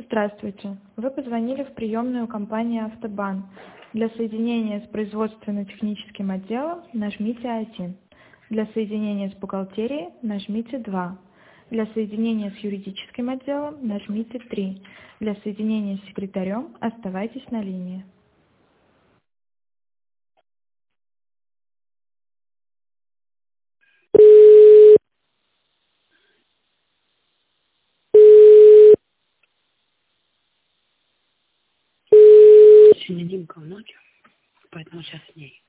Здравствуйте. Вы позвонили в приемную компании «Автобан». Для соединения с производственно-техническим отделом нажмите 1. Для соединения с бухгалтерией нажмите 2. Для соединения с юридическим отделом нажмите 3. Для соединения с секретарем оставайтесь на линии. Сегодня Димка в ночь, поэтому сейчас с ней.